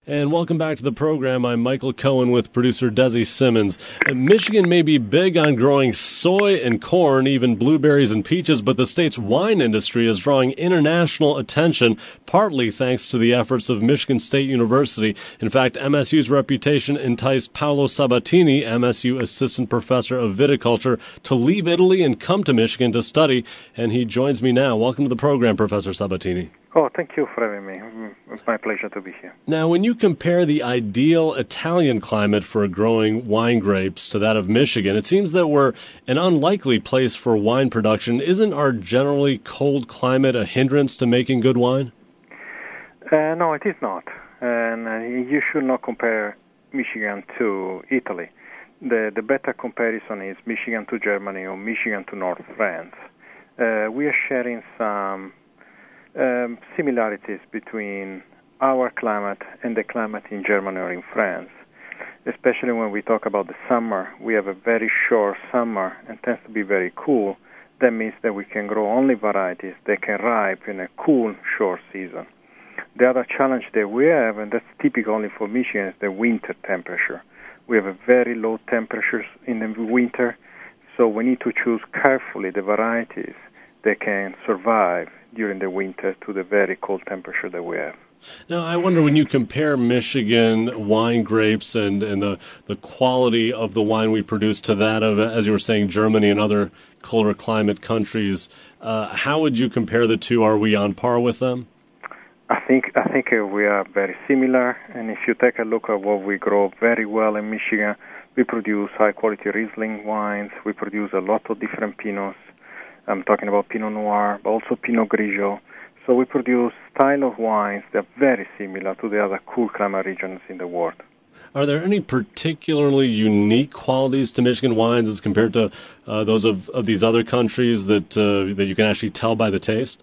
And welcome back to the program. I'm Michael Cohen with producer Desi Simmons. Michigan may be big on growing soy and corn, even blueberries and peaches, but the state's wine industry is drawing international attention, partly thanks to the efforts of Michigan State University. In fact, MSU's reputation enticed Paolo Sabatini, MSU assistant professor of viticulture, to leave Italy and come to Michigan to study, and he joins me now. Welcome to the program, Professor Sabatini. Oh, thank you for having me. It's my pleasure to be here. Now, when you compare the ideal Italian climate for growing wine grapes to that of Michigan, it seems that we're an unlikely place for wine production. Isn't our generally cold climate a hindrance to making good wine? No, it is not. And you should not compare Michigan to Italy. The better comparison is Michigan to Germany or Michigan to North France. We are sharing some similarities between our climate and the climate in Germany or in France, especially when we talk about the summer. We have a very short summer and tends to be very cool. That means that we can grow only varieties that can ripe in a cool, short season. The other challenge that we have, and that's typical only for Michigan, is the winter temperature. We have a very low temperatures in the winter, so we need to choose carefully the varieties that can survive during the winter to the very cold temperature that we have. Now, I wonder, when you compare Michigan wine grapes and the quality of the wine we produce to that of, as you were saying, Germany and other colder climate countries, how would you compare the two? Are we on par with them? I think we are very similar, and if you take a look at what we grow very well in Michigan, we produce high-quality Riesling wines, we produce a lot of different Pinots. I'm talking about Pinot Noir, but also Pinot Grigio. So we produce style of wines that are very similar to the other cool climate regions in the world. Are there any particularly unique qualities to Michigan wines as compared to those of these other countries that you can actually tell by the taste?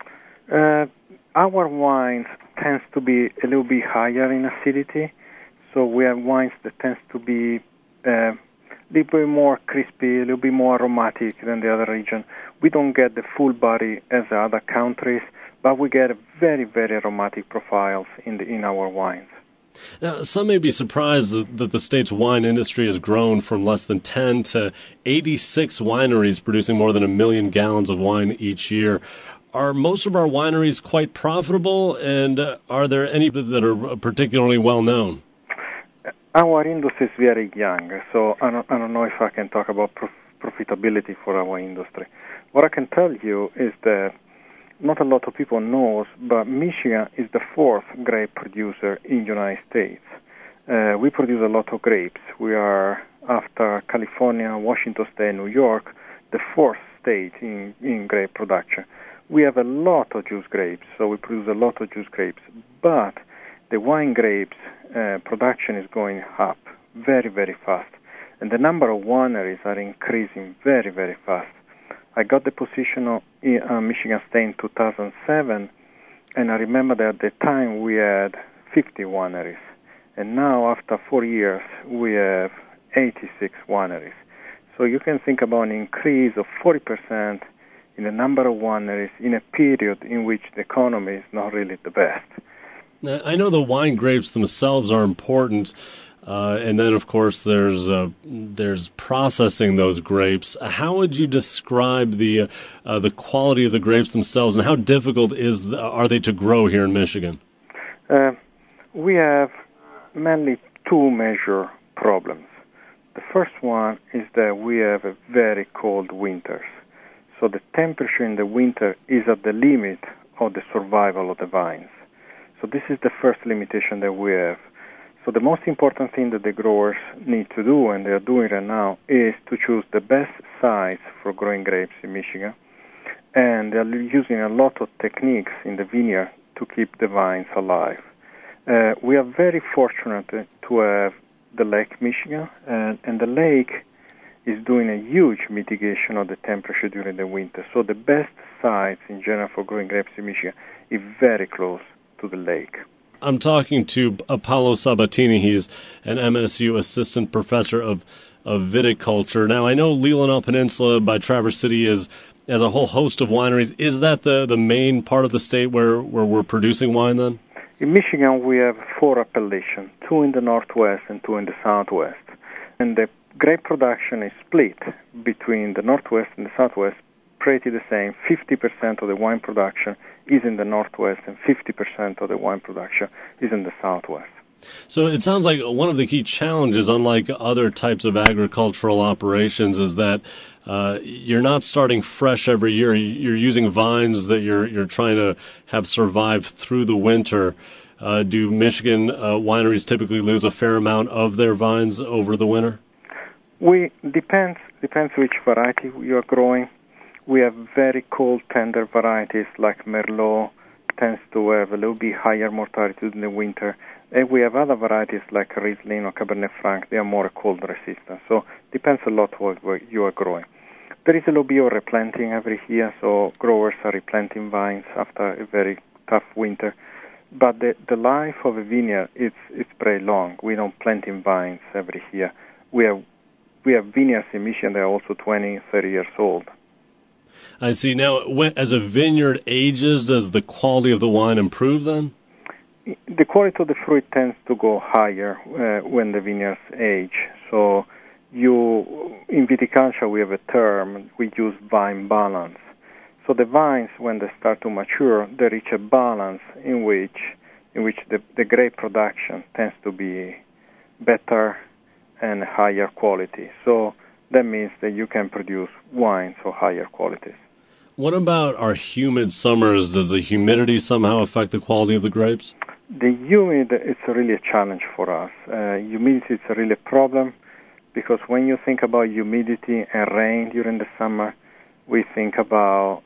Our wines tends to be a little bit higher in acidity, so we have wines that tends to be a little bit more crispy, a little bit more aromatic than the other region. We don't get the full body as the other countries, but we get very, very aromatic profiles in our wines. Now, some may be surprised that the state's wine industry has grown from less than 10 to 86 wineries producing more than 1 million gallons of wine each year. Are most of our wineries quite profitable, and are there any that are particularly well known? Our industry is very young, so I don't know if I can talk about profitability for our industry. What I can tell you is that not a lot of people know, but Michigan is the fourth grape producer in the United States. We produce a lot of grapes. We are, after California, Washington State, New York, the fourth state in grape production. We have a lot of juice grapes, so we produce a lot of juice grapes. But the wine grapes production is going up very, very fast. And the number of wineries are increasing very, very fast. I got the position of Michigan State in 2007, and I remember that at the time we had 50 wineries. And now, after 4 years, we have 86 wineries. So you can think about an increase of 40% in the number of wineries in a period in which the economy is not really the best. Now, I know the wine grapes themselves are important, and then, of course, there's processing those grapes. How would you describe the quality of the grapes themselves, and how difficult are they to grow here in Michigan? We have mainly two major problems. The first one is that we have a very cold winters. So the temperature in the winter is at the limit of the survival of the vines. So this is the first limitation that we have. So the most important thing that the growers need to do, and they are doing right now, is to choose the best sites for growing grapes in Michigan. And they are using a lot of techniques in the vineyard to keep the vines alive. We are very fortunate to have the Lake Michigan, and the lake is doing a huge mitigation of the temperature during the winter. So the best sites in general for growing grapes in Michigan is very close to the lake. I'm talking to Paolo Sabatini. He's an MSU assistant professor of viticulture. Now, I know Leelanau Peninsula by Traverse City has a whole host of wineries. Is that the main part of the state where we're producing wine then? In Michigan, we have 4 appellations, 2 in the Northwest and 2 in the Southwest. And the grape production is split between the Northwest and the Southwest, pretty the same. 50% of the wine production is in the Northwest and 50% of the wine production is in the Southwest. So it sounds like one of the key challenges, unlike other types of agricultural operations, is that you're not starting fresh every year. You're using vines that you're trying to have survive through the winter. Do Michigan wineries typically lose a fair amount of their vines over the winter? Depends which variety you are growing. We have very cold, tender varieties like Merlot, tends to have a little bit higher mortality in the winter. And we have other varieties like Riesling or Cabernet Franc. They are more cold resistant. So depends a lot what you are growing. There is a little bit of replanting every year, so growers are replanting vines after a very tough winter. But the life of a vineyard, it's very long. We don't plant in vines every year. We have vineyards in Michigan that are also 20, 30 years old. I see. Now, as a vineyard ages, does the quality of the wine improve then? The quality of the fruit tends to go higher when the vineyards age. So in viticulture, we have a term, we use vine balance. So the vines, when they start to mature, they reach a balance in which the grape production tends to be better and higher quality. So that means that you can produce wines of higher qualities. What about our humid summers? Does the humidity somehow affect the quality of the grapes? The humid is really a challenge for us. Humidity is a really problem because when you think about humidity and rain during the summer, we think about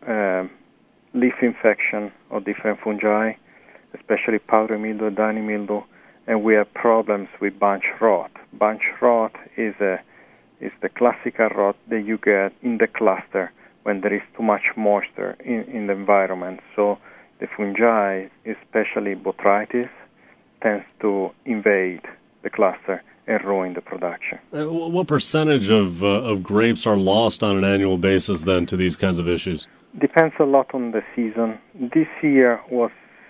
leaf infection or different fungi, especially powdery mildew, downy mildew, and we have problems with bunch rot. Bunch rot is the classical rot that you get in the cluster when there is too much moisture in the environment. So the fungi, especially botrytis, tends to invade the cluster and ruin the production. What percentage of grapes are lost on an annual basis then to these kinds of issues? Depends a lot on the season. This year was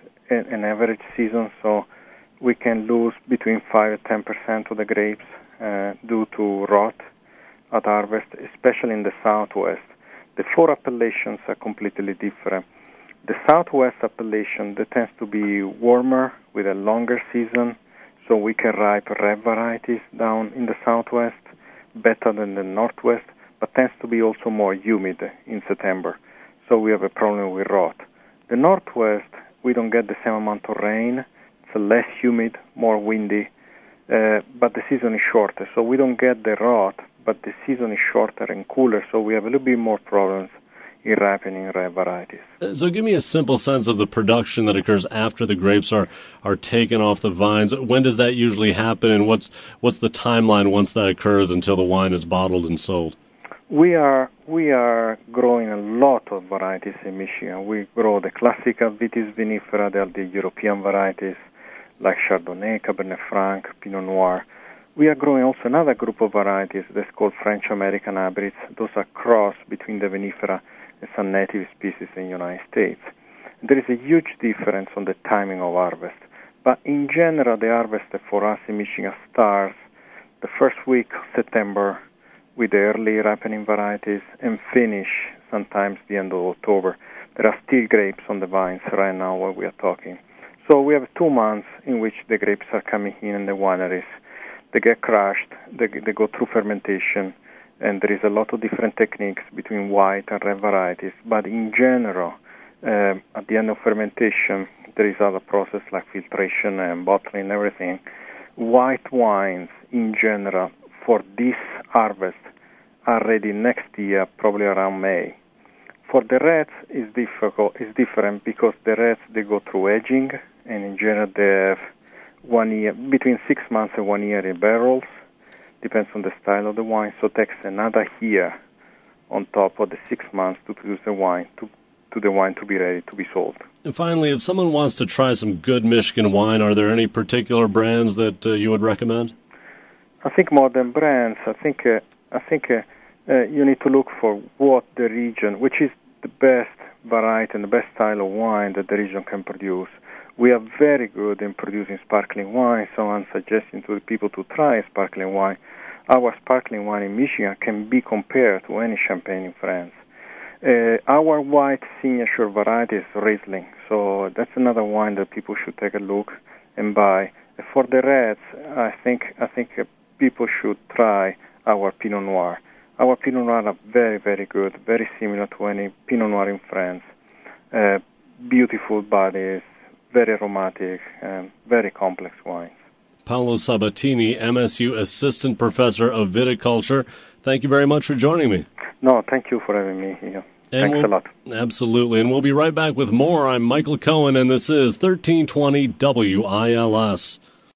an average season, so we can lose between 5 and 10% of the grapes due to rot at harvest, especially in the Southwest. The 4 appellations are completely different. The Southwest appellation, that tends to be warmer with a longer season, so we can ripe red varieties down in the Southwest better than the Northwest, but tends to be also more humid in September, so we have a problem with rot. The Northwest, we don't get the same amount of rain, it's less humid, more windy, but the season is shorter, so we don't get the rot, but the season is shorter and cooler, so we have a little bit more problems in ripening red varieties. So give me a simple sense of the production that occurs after the grapes are taken off the vines. When does that usually happen, and what's the timeline once that occurs until the wine is bottled and sold? We are growing a lot of varieties in Michigan. We grow the classical Vitis vinifera, they are the European varieties like Chardonnay, Cabernet Franc, Pinot Noir. We are growing also another group of varieties that's called French American hybrids. Those are cross between the vinifera and some native species in the United States. There is a huge difference on the timing of harvest. But in general, the harvest for us in Michigan starts the first week of September with the early ripening varieties and finish sometimes the end of October. There are still grapes on the vines right now while we are talking. So we have 2 months in which the grapes are coming in the wineries. They get crushed, they go through fermentation, and there is a lot of different techniques between white and red varieties. But in general, at the end of fermentation, there is other process like filtration and bottling and everything. White wines, in general, for this harvest are ready next year, probably around May. For the reds, it's different because the reds, they go through aging, and in general, they have 1 year, between 6 months and 1 year in barrels, depends on the style of the wine, so it takes another year on top of the 6 months to produce the wine, to the wine to be ready to be sold. And finally, if someone wants to try some good Michigan wine, are there any particular brands that you would recommend? I think more than brands, I think you need to look for what the region, which is the best variety and the best style of wine that the region can produce. We are very good in producing sparkling wine, so I'm suggesting to the people to try sparkling wine. Our sparkling wine in Michigan can be compared to any champagne in France. Our white signature variety is Riesling, so that's another wine that people should take a look and buy. For the reds, I think people should try our Pinot Noir. Our Pinot Noir are very, very good, very similar to any Pinot Noir in France. Beautiful bodies, very aromatic, very complex wines. Paolo Sabatini, MSU Assistant Professor of Viticulture. Thank you very much for joining me. No, thank you for having me here. Thanks a lot. Absolutely. And we'll be right back with more. I'm Michael Cohen, and this is 1320 WILS.